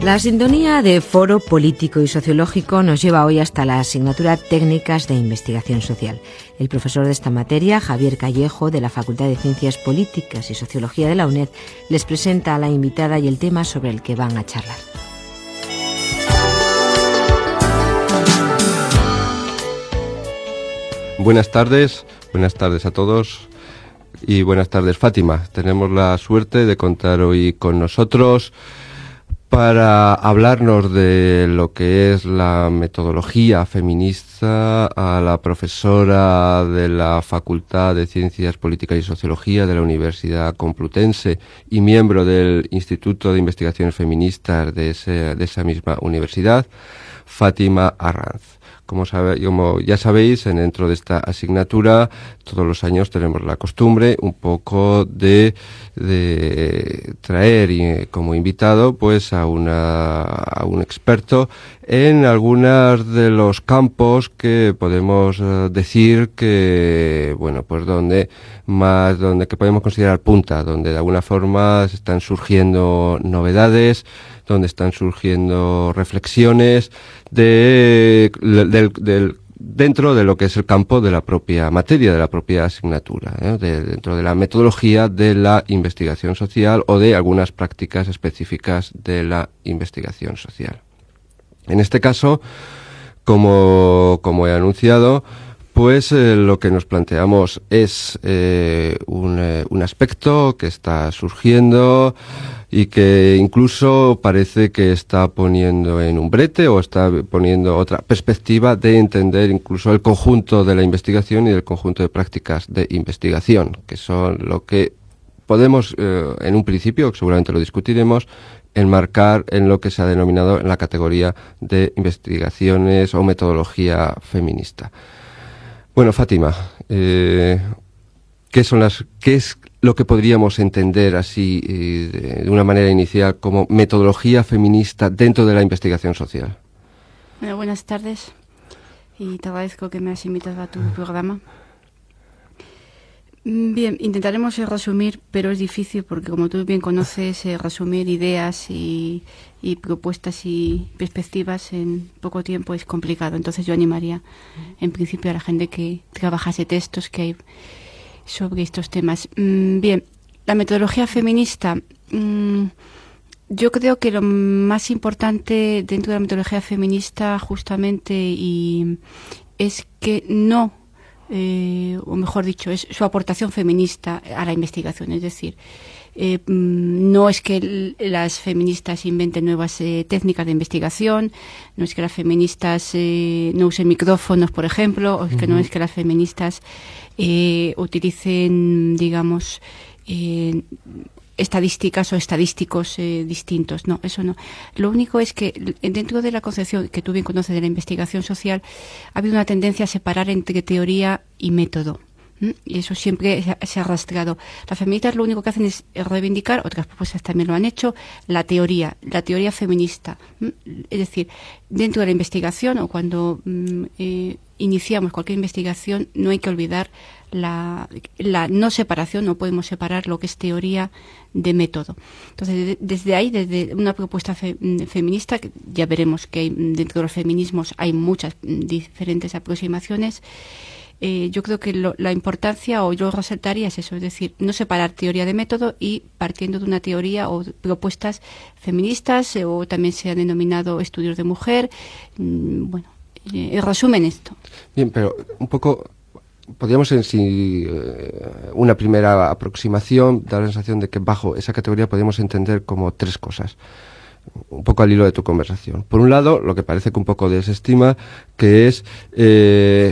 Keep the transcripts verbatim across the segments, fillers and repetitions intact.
La sintonía de Foro Político y Sociológico nos lleva hoy hasta la asignatura Técnicas de Investigación Social. El profesor de esta materia, Javier Callejo, de la Facultad de Ciencias Políticas y Sociología de la UNED, les presenta a la invitada y el tema sobre el que van a charlar. Buenas tardes, buenas tardes a todos y buenas tardes, Fátima. Tenemos la suerte de contar hoy con nosotros para hablarnos de lo que es la metodología feminista a la profesora de la Facultad de Ciencias Políticas y Sociología de la Universidad Complutense y miembro del Instituto de Investigaciones Feministas de, ese, de esa misma universidad, Fátima Arranz. Como, sabe, como ya sabéis, dentro de esta asignatura, todos los años tenemos la costumbre un poco de, de traer y, como invitado pues a, una, a un experto en algunos de los campos que podemos uh, decir que, bueno, pues donde más, donde que podemos considerar punta, donde de alguna forma están surgiendo novedades, donde están surgiendo reflexiones de, del, del, dentro de lo que es el campo de la propia materia, de la propia asignatura, ¿eh? de, dentro de la metodología de la investigación social o de algunas prácticas específicas de la investigación social. En este caso, como, como he anunciado, pues eh, lo que nos planteamos es eh, un, eh, un aspecto que está surgiendo y que incluso parece que está poniendo en un brete o está poniendo otra perspectiva de entender incluso el conjunto de la investigación y el conjunto de prácticas de investigación, que son lo que podemos, eh, en un principio, seguramente lo discutiremos, enmarcar en lo que se ha denominado en la categoría de investigaciones o metodología feminista. Bueno, Fátima, eh, ¿qué son las, qué es lo que podríamos entender así eh, de una manera inicial como metodología feminista dentro de la investigación social? Bueno, buenas tardes y te agradezco que me has invitado a tu programa. Bien, intentaremos resumir, pero es difícil porque, como tú bien conoces, eh, resumir ideas y, y propuestas y perspectivas en poco tiempo es complicado. Entonces yo animaría, en principio, a la gente que trabajase textos que hay sobre estos temas. Mm, bien, la metodología feminista, mm, yo creo que lo más importante dentro de la metodología feminista justamente y es que no, eh, o mejor dicho, es su aportación feminista a la investigación. Es decir, eh, no es que las feministas inventen nuevas eh, técnicas de investigación, no es que las feministas eh, no usen micrófonos, por ejemplo, o es que uh-huh. no es que las feministas eh, utilicen, digamos, eh, estadísticas o estadísticos eh, distintos. No, eso no. Lo único es que dentro de la concepción que tú bien conoces de la investigación social ha habido una tendencia a separar entre teoría y método. ¿Mm? Y eso siempre se ha arrastrado. Las feministas lo único que hacen es reivindicar, otras propuestas también lo han hecho, la teoría, la teoría feminista. ¿Mm? Es decir, dentro de la investigación o cuando mm, eh, iniciamos cualquier investigación no hay que olvidar la, la no separación, no podemos separar lo que es teoría de método. Entonces, de, desde ahí, desde una propuesta fe, feminista, que ya veremos que hay, dentro de los feminismos hay muchas diferentes aproximaciones. Eh, yo creo que lo, la importancia, o yo resaltaría, es eso, es decir, no separar teoría de método y partiendo de una teoría o propuestas feministas, eh, o también se han denominado estudios de mujer. Mm, bueno, eh, en resumen esto. Bien, pero un poco, podríamos en sí, eh, una primera aproximación, dar la sensación de que bajo esa categoría podemos entender como tres cosas. Un poco al hilo de tu conversación. Por un lado, lo que parece que un poco desestima, que es eh,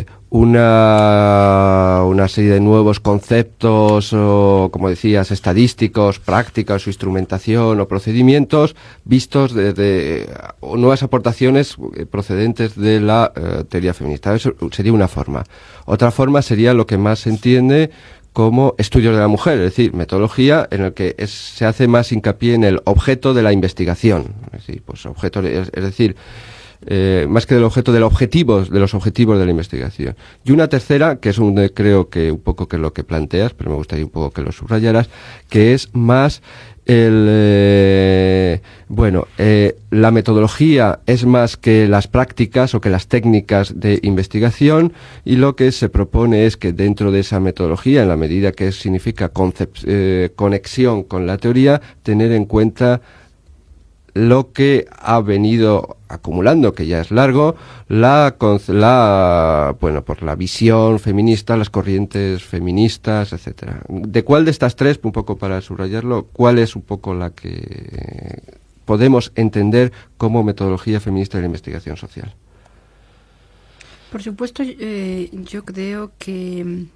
una, una serie de nuevos conceptos, o, como decías, estadísticos, prácticas o instrumentación o procedimientos vistos desde o nuevas aportaciones procedentes de la eh, teoría feminista. Eso sería una forma. Otra forma sería lo que más se entiende como estudios de la mujer, es decir, metodología en el que es, se hace más hincapié en el objeto de la investigación. Es decir, pues objeto, es, es decir, eh, más que del objeto, del objetivos, de los objetivos de la investigación. Y una tercera, que es un, creo que un poco que es lo que planteas, pero me gustaría un poco que lo subrayaras, que es más el, eh, bueno, eh, la metodología es más que las prácticas o que las técnicas de investigación, y lo que se propone es que dentro de esa metodología, en la medida que significa concep- eh, conexión con la teoría, tener en cuenta lo que ha venido acumulando, que ya es largo, la, la bueno, por la visión feminista, las corrientes feministas, etcétera. ¿De cuál de estas tres, un poco para subrayarlo, cuál es un poco la que podemos entender como metodología feminista de la investigación social? Por supuesto, eh, yo creo que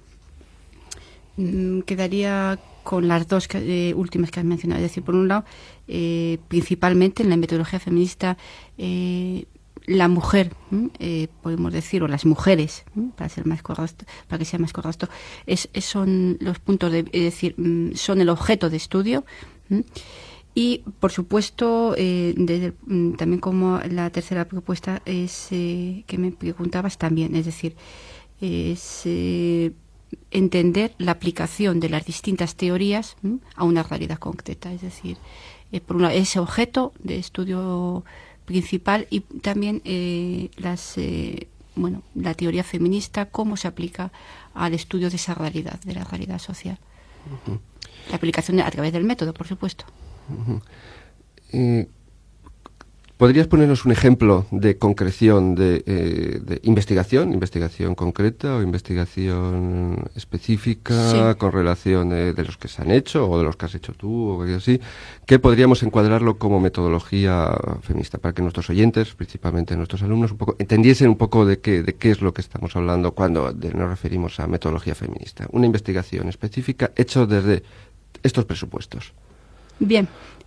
mm, quedaría con las dos que, eh, últimas que has mencionado. Es decir, por un lado, eh, principalmente en la metodología feminista, eh, la mujer, eh, podemos decir, o las mujeres, ¿eh? para ser más correcto, para que sea más correcto, es, es, son los puntos de, es decir, son el objeto de estudio. ¿eh? Y, por supuesto, eh, desde, también como la tercera propuesta es eh, que me preguntabas también, es decir, es eh, entender la aplicación de las distintas teorías ¿m? a una realidad concreta, es decir, eh, por una, ese objeto de estudio principal y también eh, las eh, bueno la teoría feminista, cómo se aplica al estudio de esa realidad, de la realidad social. Uh-huh. La aplicación a través del método, por supuesto. Uh-huh. Eh, ¿Podrías ponernos un ejemplo de concreción de, eh, de investigación, investigación concreta o investigación específica, sí, con relación de, de los que se han hecho o de los que has hecho tú o algo así, que podríamos encuadrarlo como metodología feminista para que nuestros oyentes, principalmente nuestros alumnos, un poco entendiesen un poco de qué, de qué es lo que estamos hablando cuando de, nos referimos a metodología feminista? Una investigación específica hecha desde estos presupuestos. Bien.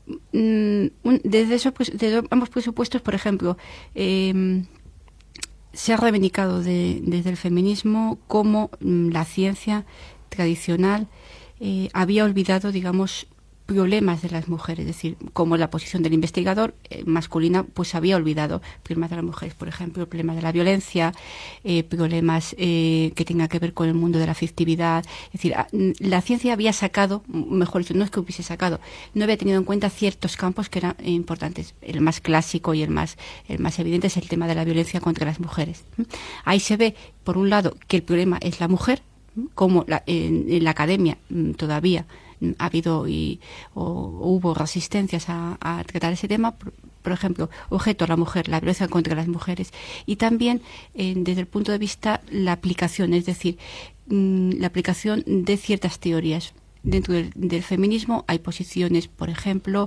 Desde, esos, desde ambos presupuestos, por ejemplo, eh, se ha reivindicado de, desde el feminismo cómo la ciencia tradicional eh, había olvidado, digamos, problemas de las mujeres, es decir, como la posición del investigador eh, masculina, pues había olvidado problemas de las mujeres, por ejemplo, el problema de la violencia, eh, problemas eh, que tengan que ver con el mundo de la afectividad, es decir, la ciencia había sacado, mejor dicho, no es que hubiese sacado, no había tenido en cuenta ciertos campos que eran importantes. El más clásico y el más, el más evidente es el tema de la violencia contra las mujeres. Ahí se ve, por un lado, que el problema es la mujer, como la, en, en la academia todavía ha habido y o, hubo resistencias a, a tratar ese tema, por, por ejemplo, objeto la mujer, la violencia contra las mujeres, y también eh, desde el punto de vista la aplicación, es decir, mmm, la aplicación de ciertas teorías. Dentro del, del feminismo hay posiciones, por ejemplo,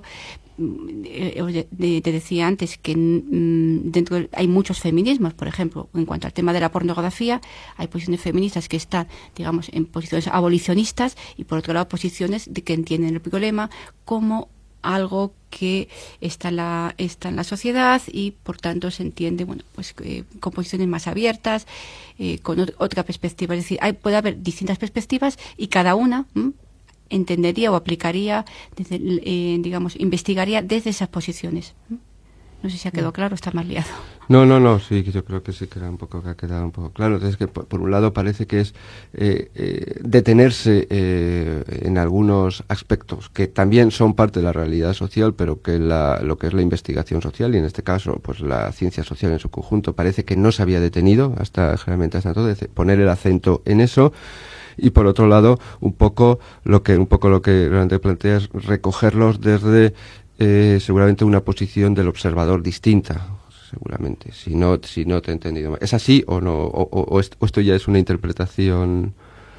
eh, te decía antes que mm, dentro del, hay muchos feminismos, por ejemplo, en cuanto al tema de la pornografía, hay posiciones feministas que están, digamos, en posiciones abolicionistas y por otro lado posiciones de que entienden el problema como algo que está en la, está en la sociedad y por tanto se entiende, bueno, pues eh, con posiciones más abiertas, eh, con ot- otra perspectiva, es decir, hay, puede haber distintas perspectivas y cada una ¿m? entendería o aplicaría, desde, eh, digamos, investigaría desde esas posiciones. No sé si ha quedado claro, está más liado. No, no, no, sí, yo creo que sí queda un poco, que ha quedado un poco claro. Entonces, que por, por un lado parece que es eh, eh, detenerse eh, en algunos aspectos que también son parte de la realidad social, pero que la, lo que es la investigación social, y en este caso, pues la ciencia social en su conjunto, parece que no se había detenido hasta, generalmente hasta entonces, poner el acento en eso. Y por otro lado, un poco lo que, un poco lo que realmente planteas, recogerlos desde Eh, seguramente una posición del observador distinta, seguramente, si no, si no te he entendido mal. ¿Es así o no? O, o, o esto ya es una interpretación?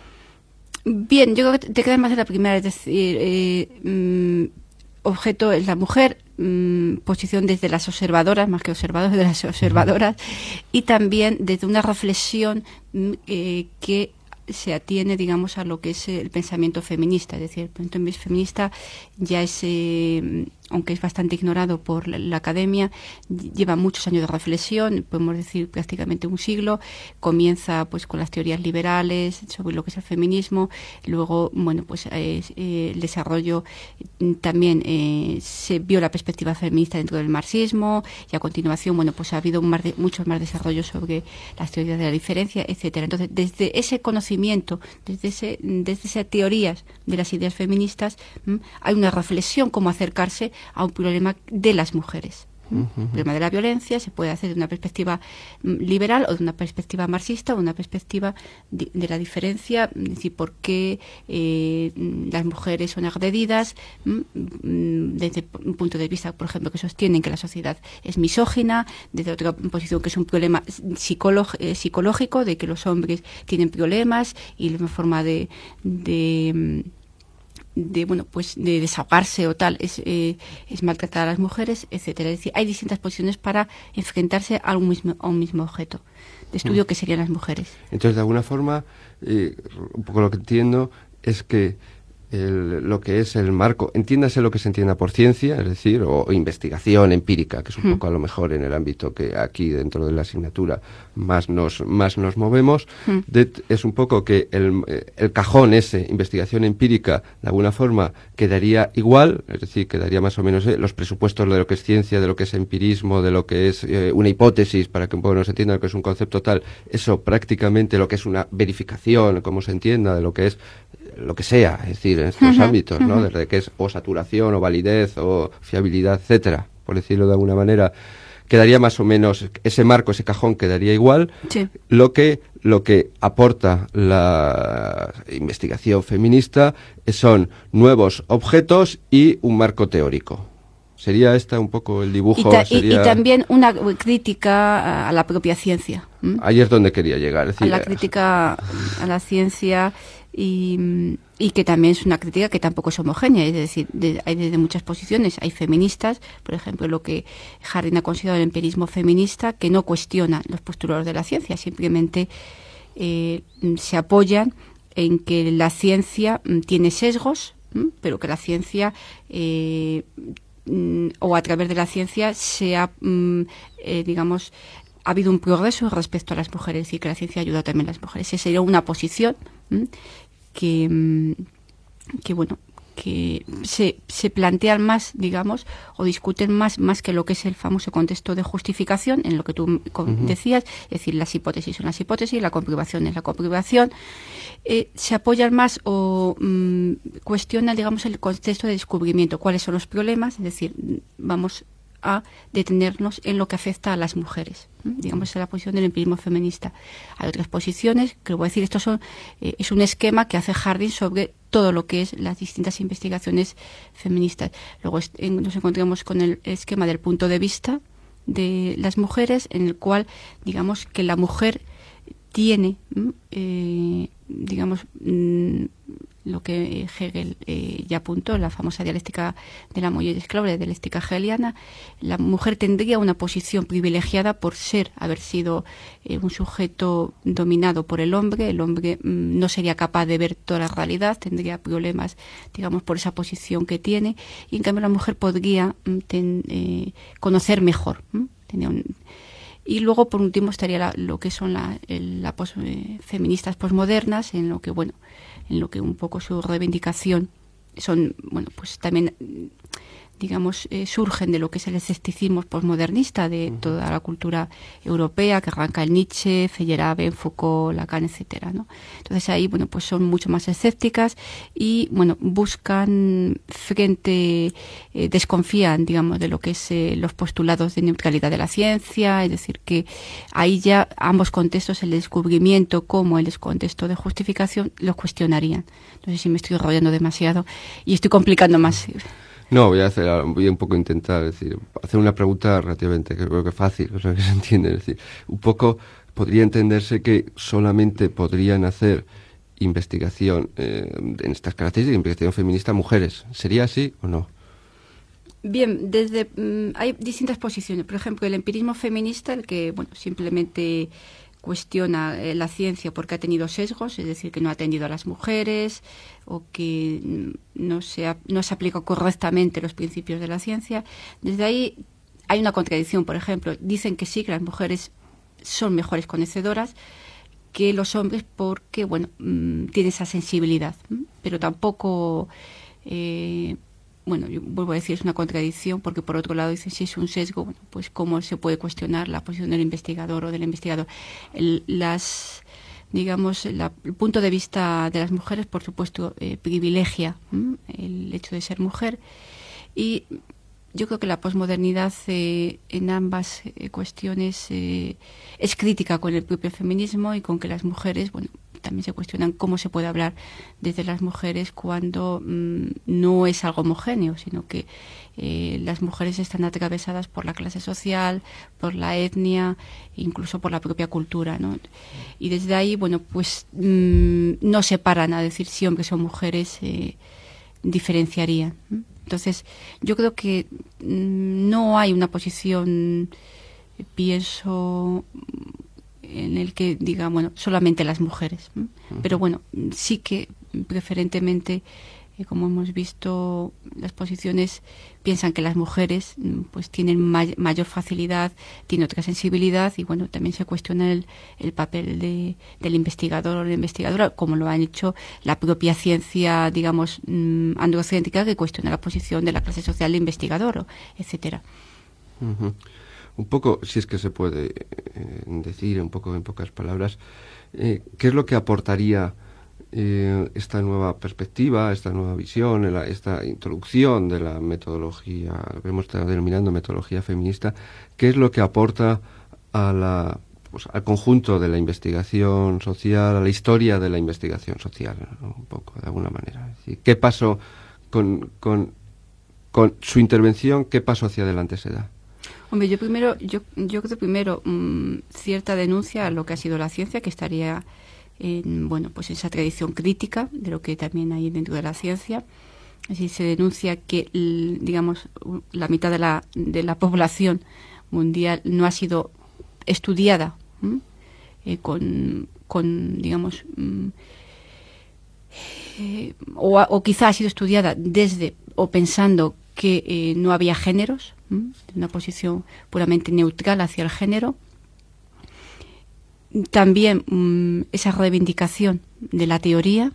Bien, yo creo que te quedas más en la primera, es decir, eh, mm, objeto es la mujer, mm, posición desde las observadoras, más que observadores, de las observadoras, y también desde una reflexión mm, eh, que se atiene, digamos, a lo que es el pensamiento feminista, es decir, el pensamiento feminista ya es eh, aunque es bastante ignorado por la, la academia, lleva muchos años de reflexión, podemos decir prácticamente un siglo. Comienza pues con las teorías liberales sobre lo que es el feminismo, luego bueno pues eh, eh, el desarrollo también eh, se vio la perspectiva feminista dentro del marxismo, y a continuación bueno pues ha habido más de, muchos más desarrollos sobre las teorías de la diferencia, etcétera. Entonces, desde ese conocimiento, desde ese, desde esas teorías de las ideas feministas, ¿m? hay una reflexión cómo acercarse a un problema de las mujeres. Uh-huh. El problema de la violencia se puede hacer de una perspectiva liberal o de una perspectiva marxista o de una perspectiva de, de la diferencia, es decir, por qué eh, las mujeres son agredidas desde un punto de vista, por ejemplo, que sostienen que la sociedad es misógina, desde otra posición que es un problema psicolog- eh, psicológico, de que los hombres tienen problemas y una forma de, de de bueno pues de desahogarse o tal es, eh, es maltratar a las mujeres, etcétera. Es decir, hay distintas posiciones para enfrentarse a un mismo a un mismo objeto de estudio mm. que serían las mujeres. Entonces, de alguna forma, eh, un poco lo que entiendo es que el, lo que es el marco, entiéndase lo que se entienda por ciencia, es decir, o, o investigación empírica, que es un mm. poco a lo mejor en el ámbito que aquí dentro de la asignatura más nos más nos movemos, mm. de, es un poco que el, el cajón ese, investigación empírica, de alguna forma quedaría igual, es decir, quedaría más o menos eh, los presupuestos de lo que es ciencia, de lo que es empirismo, de lo que es eh, una hipótesis, para que un poco nos entienda lo que es un concepto tal, eso prácticamente lo que es una verificación, como se entienda, de lo que es lo que sea, es decir, en estos uh-huh, ámbitos, ¿no? Uh-huh. Desde que es o saturación, o validez, o fiabilidad, etcétera, por decirlo de alguna manera, quedaría más o menos, ese marco, ese cajón quedaría igual. Sí. Lo que, lo que aporta la investigación feminista son nuevos objetos y un marco teórico. ¿Sería esta un poco el dibujo? Y, ta- sería... y, y también una crítica a la propia ciencia. ¿m? Ahí es donde quería llegar. Es decir, a la crítica a la ciencia y, y que también es una crítica que tampoco es homogénea. Es decir, de, hay desde muchas posiciones. Hay feministas, por ejemplo, lo que Harding ha considerado el empirismo feminista, que no cuestiona los postulados de la ciencia, simplemente eh, se apoyan en que la ciencia tiene sesgos, ¿m? pero que la ciencia... Eh, o a través de la ciencia se ha, eh, digamos, ha habido un progreso respecto a las mujeres y que la ciencia ha ayudado también a las mujeres. Esa sería una posición ¿m? que, que bueno, que se, se plantean más, digamos, o discuten más, más que lo que es el famoso contexto de justificación, en lo que tú uh-huh. decías, es decir, las hipótesis son las hipótesis, la comprobación es la comprobación. Eh, se apoyan más o mmm, cuestionan, digamos, el contexto de descubrimiento, cuáles son los problemas, es decir, vamos a detenernos en lo que afecta a las mujeres. ¿eh? Digamos, esa es la posición del empirismo feminista. Hay otras posiciones, que voy a decir, esto son, eh, es un esquema que hace Harding sobre todo lo que es las distintas investigaciones feministas. Luego est- en, nos encontramos con el esquema del punto de vista de las mujeres, en el cual, digamos, que la mujer tiene, eh, digamos, mm, lo que Hegel eh, ya apuntó, la famosa dialéctica de la mujer esclava, la dialéctica hegeliana. La mujer tendría una posición privilegiada por ser, haber sido eh, un sujeto dominado por el hombre. El hombre mm, no sería capaz de ver toda la realidad, tendría problemas, digamos, por esa posición que tiene, y en cambio la mujer podría mm, ten, eh, conocer mejor. Mm, tenía un, Y luego, por último, estaría la, lo que son la, el, la pos, eh, feministas posmodernas, en lo que, bueno, en lo que un poco su reivindicación son, bueno, pues también, digamos, eh, surgen de lo que es el escepticismo posmodernista de uh-huh. toda la cultura europea, que arranca en Nietzsche, Feyerabend, Foucault, Lacan, etcétera, ¿no? Entonces ahí, bueno, pues son mucho más escépticas y, bueno, buscan frente, eh, desconfían, digamos, de lo que es eh, los postulados de neutralidad de la ciencia, es decir, que ahí ya ambos contextos, el descubrimiento como el contexto de justificación, los cuestionarían. No sé si me estoy enrollando demasiado y estoy complicando más. No, voy a hacer, voy a un poco intentar, es decir, hacer una pregunta relativamente, que creo que fácil, o sea, que se entiende, es decir, un poco podría entenderse que solamente podrían hacer investigación eh, en estas características, investigación feminista, mujeres. ¿Sería así o no? Bien, desde um, hay distintas posiciones. Por ejemplo, el empirismo feminista, el que, bueno, simplemente cuestiona eh, la ciencia porque ha tenido sesgos, es decir, que no ha atendido a las mujeres o que no se, ha, no se aplica correctamente los principios de la ciencia. Desde ahí hay una contradicción, por ejemplo, dicen que sí, que las mujeres son mejores conocedoras que los hombres porque, bueno, mmm, tienen esa sensibilidad, ¿m? Pero tampoco... Eh, bueno, yo vuelvo a decir, es una contradicción, porque por otro lado dicen, si es un sesgo, bueno, pues cómo se puede cuestionar la posición del investigador o del investigador. El, las, digamos, la, el punto de vista de las mujeres, por supuesto, eh, privilegia ¿m? el hecho de ser mujer, y yo creo que la posmodernidad eh, en ambas eh, cuestiones eh, es crítica con el propio feminismo y con que las mujeres, bueno, también se cuestionan cómo se puede hablar desde las mujeres cuando mmm, no es algo homogéneo, sino que eh, las mujeres están atravesadas por la clase social, por la etnia, incluso por la propia cultura, ¿no? Y desde ahí, bueno, pues mmm, no se paran a decir si hombres o mujeres eh, diferenciarían, ¿no? Entonces, yo creo que mmm, no hay una posición, eh, pienso... en el que diga, bueno, solamente las mujeres. ¿eh? Uh-huh. Pero bueno, sí que preferentemente, eh, como hemos visto, las posiciones piensan que las mujeres pues tienen may- mayor facilidad, tienen otra sensibilidad y bueno, también se cuestiona el, el papel de, del investigador o la investigadora, como lo han hecho la propia ciencia, digamos, mmm, androcéntrica, que cuestiona la posición de la clase social del investigador, etcétera. Uh-huh. Un poco, si es que se puede eh, decir un poco en pocas palabras, eh, ¿qué es lo que aportaría eh, esta nueva perspectiva, esta nueva visión, la, esta introducción de la metodología, lo que hemos estado denominando metodología feminista? ¿Qué es lo que aporta a la, pues, al conjunto de la investigación social, a la historia de la investigación social, ¿no? Un poco, de alguna manera? Es decir, ¿qué paso con, con, con su intervención, qué paso hacia adelante se da? Hombre, yo primero, yo, yo creo primero mmm, cierta denuncia a lo que ha sido la ciencia, que estaría en, bueno, pues esa tradición crítica de lo que también hay dentro de la ciencia. Así se denuncia que, digamos, la mitad de la, de la población mundial no ha sido estudiada eh, con, con, digamos, mmm, eh, o, o quizá ha sido estudiada desde o pensando que eh, no había géneros, ¿m? Una posición puramente neutral hacia el género. También mmm, esa reivindicación de la teoría,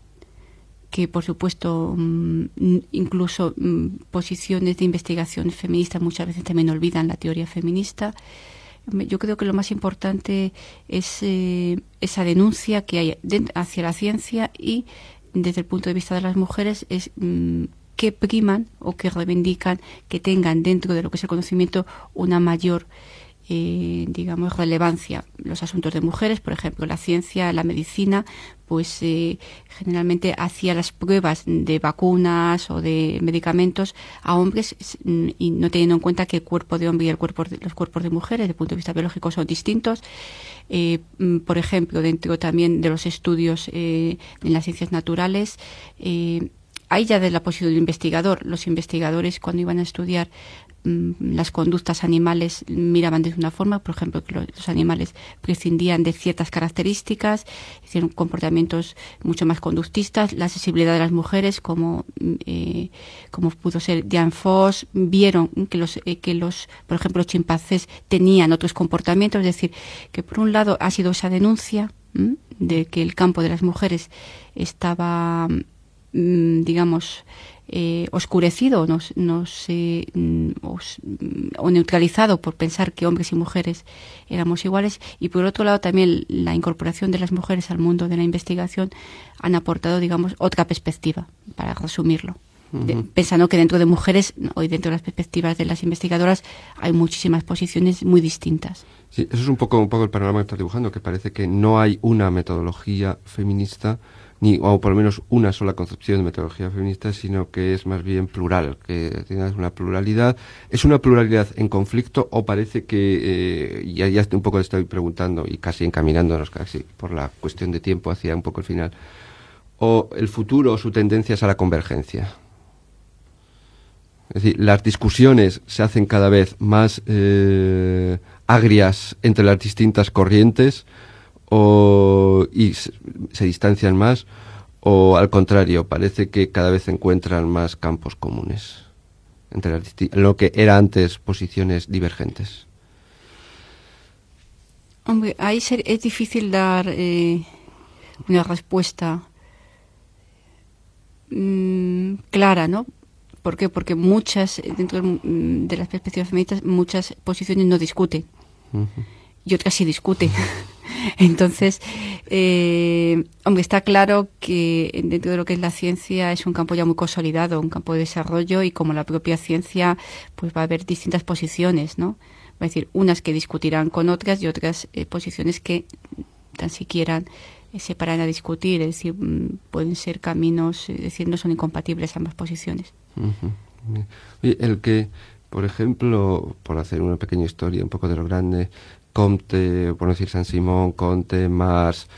que por supuesto mmm, incluso mmm, posiciones de investigación feminista muchas veces también olvidan la teoría feminista. Yo creo que lo más importante es eh, esa denuncia que hay de, hacia la ciencia y desde el punto de vista de las mujeres es mmm, que priman o que reivindican que tengan dentro de lo que es el conocimiento una mayor, eh, digamos, relevancia. Los asuntos de mujeres, por ejemplo, la ciencia, la medicina, pues eh, generalmente hacía las pruebas de vacunas o de medicamentos a hombres y no teniendo en cuenta que el cuerpo de hombre y el cuerpo de, los cuerpos de mujeres, desde el punto de vista biológico, son distintos. Eh, por ejemplo, dentro también de los estudios eh, en las ciencias naturales, eh, hay ya de la posición del investigador. Los investigadores, cuando iban a estudiar mmm, las conductas animales, miraban de una forma, por ejemplo, que los, los animales prescindían de ciertas características, hicieron comportamientos mucho más conductistas. La sensibilidad de las mujeres, como eh, como pudo ser Diane Foss, vieron que los, eh, que los, por ejemplo, los chimpancés tenían otros comportamientos. Es decir, que por un lado ha sido esa denuncia ¿m? de que el campo de las mujeres estaba, digamos, eh, oscurecido no, no sé, os, o neutralizado por pensar que hombres y mujeres éramos iguales, y por otro lado también la incorporación de las mujeres al mundo de la investigación han aportado, digamos, otra perspectiva, para resumirlo. Uh-huh. De, pensando que dentro de mujeres, hoy dentro de las perspectivas de las investigadoras, hay muchísimas posiciones muy distintas. Sí, eso es un poco, un poco el panorama que estás dibujando, que parece que no hay una metodología feminista, ni o por lo menos una sola concepción de metodología feminista, sino que es más bien plural, que tiene una pluralidad. ¿Es una pluralidad en conflicto o parece que, eh, ya, ya un poco estoy preguntando y casi encaminándonos casi por la cuestión de tiempo hacia un poco el final, o el futuro o su tendencia es a la convergencia? Es decir, las discusiones se hacen cada vez más eh, agrias entre las distintas corrientes o y se, se distancian más, o al contrario, parece que cada vez encuentran más campos comunes entre las disti- lo que era antes posiciones divergentes? Hombre, ahí ser, es difícil dar eh, una respuesta mmm, clara, ¿no? ¿Por qué? Porque muchas, dentro de las perspectivas feministas, muchas posiciones no discuten. Uh-huh. Y otras sí discuten. Entonces, eh, hombre, está claro que dentro de lo que es la ciencia es un campo ya muy consolidado, un campo de desarrollo, y como la propia ciencia, pues va a haber distintas posiciones, ¿no? Va a decir, unas que discutirán con otras y otras eh, posiciones que tan siquiera eh, se paran a discutir. Es decir, mm, pueden ser caminos, es decir, no son incompatibles ambas posiciones. Uh-huh. Y el que, por ejemplo, por hacer una pequeña historia un poco de lo grande, Comte, por decir Saint-Simon, Comte, Mars,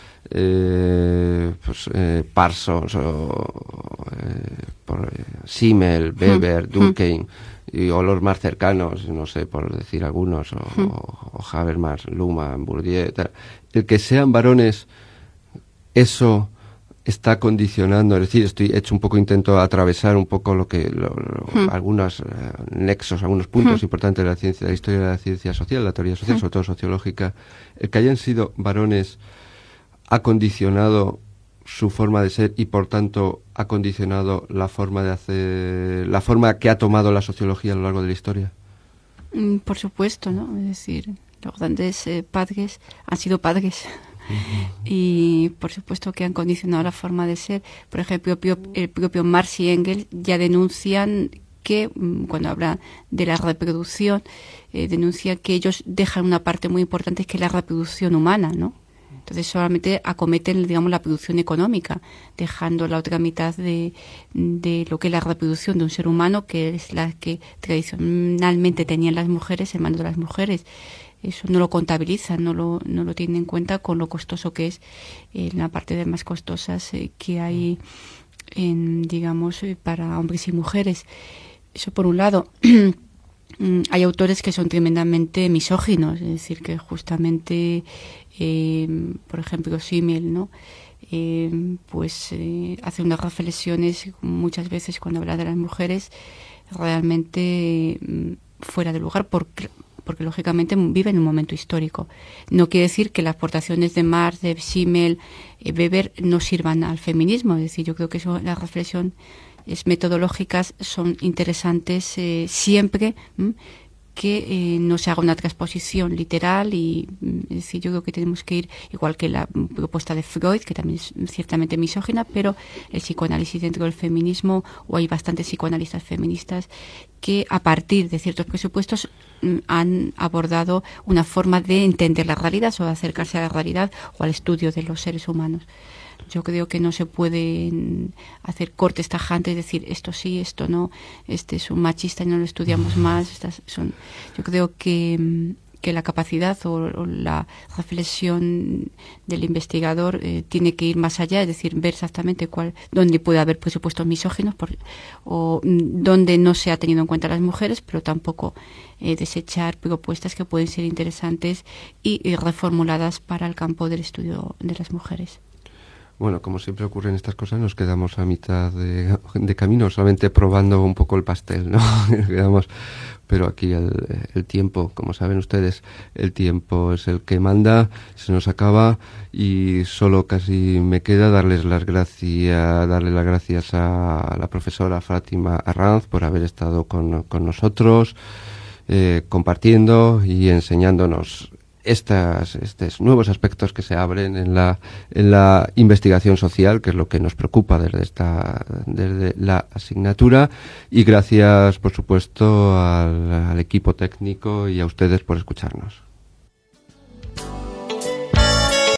eh, pues, eh, Parsons, o, eh, por, eh, Simmel, Weber, hmm. Durkheim, y, o los más cercanos, no sé, por decir algunos, o, hmm. o, o Habermas, Luhmann, Bourdieu, tal. El que sean varones, eso está condicionando, es decir, estoy hecho un poco, intento atravesar un poco lo que lo, lo, hmm. algunos uh, nexos, algunos puntos hmm. importantes de la ciencia, de la historia de la ciencia social, la teoría social, hmm. sobre todo sociológica. El que hayan sido varones ha condicionado su forma de ser y por tanto ha condicionado la forma de hacer, la forma que ha tomado la sociología a lo largo de la historia. Mm, por supuesto, ¿no? Es decir, los grandes eh, padres han sido padres. Y por supuesto que han condicionado la forma de ser. Por ejemplo, el propio, el propio Marx y Engels ya denuncian que, cuando hablan de la reproducción, eh, denuncian que ellos dejan una parte muy importante, que es la reproducción humana, ¿no? Entonces solamente acometen, digamos, la producción económica, dejando la otra mitad de, de lo que es la reproducción de un ser humano, que es la que tradicionalmente tenían las mujeres, en manos de las mujeres. Eso no lo contabilizan, no lo, no lo tienen en cuenta, con lo costoso que es, eh, la parte de más costosas eh, que hay, en, digamos, eh, para hombres y mujeres. Eso por un lado. Hay autores que son tremendamente misóginos, es decir, que justamente, eh, por ejemplo, Simmel, ¿no? Eh, pues eh, hace unas reflexiones muchas veces cuando habla de las mujeres realmente eh, fuera de lugar, porque porque lógicamente vive en un momento histórico. No quiere decir que las aportaciones de Marx, de Simmel, eh, Weber no sirvan al feminismo. Es decir, yo creo que eso, la reflexión es metodológicas son interesantes eh, siempre ¿m? que eh, no se haga una transposición literal, y es decir, yo creo que tenemos que ir, igual que la propuesta de Freud, que también es ciertamente misógina, pero el psicoanálisis dentro del feminismo, o hay bastantes psicoanalistas feministas que a partir de ciertos presupuestos m, han abordado una forma de entender la realidad, o de acercarse a la realidad o al estudio de los seres humanos. Yo creo que no se pueden hacer cortes tajantes, decir esto sí, esto no, este es un machista y no lo estudiamos más. Estas son, yo creo que, que la capacidad o, o la reflexión del investigador eh, tiene que ir más allá, es decir, ver exactamente cuál, dónde puede haber presupuestos misóginos por, o dónde no se ha tenido en cuenta a las mujeres, pero tampoco eh, desechar propuestas que pueden ser interesantes y, y reformuladas para el campo del estudio de las mujeres. Bueno, como siempre ocurre en estas cosas, nos quedamos a mitad de, de camino, solamente probando un poco el pastel, ¿no? quedamos, pero aquí el, el tiempo, como saben ustedes, el tiempo es el que manda, se nos acaba y solo casi me queda darles las gracias, darle las gracias a la profesora Fátima Arranz por haber estado con, con nosotros, eh, compartiendo y enseñándonos Estas, estos nuevos aspectos que se abren en la, en la investigación social, que es lo que nos preocupa desde esta, desde la asignatura, y gracias, por supuesto, al, al equipo técnico y a ustedes por escucharnos.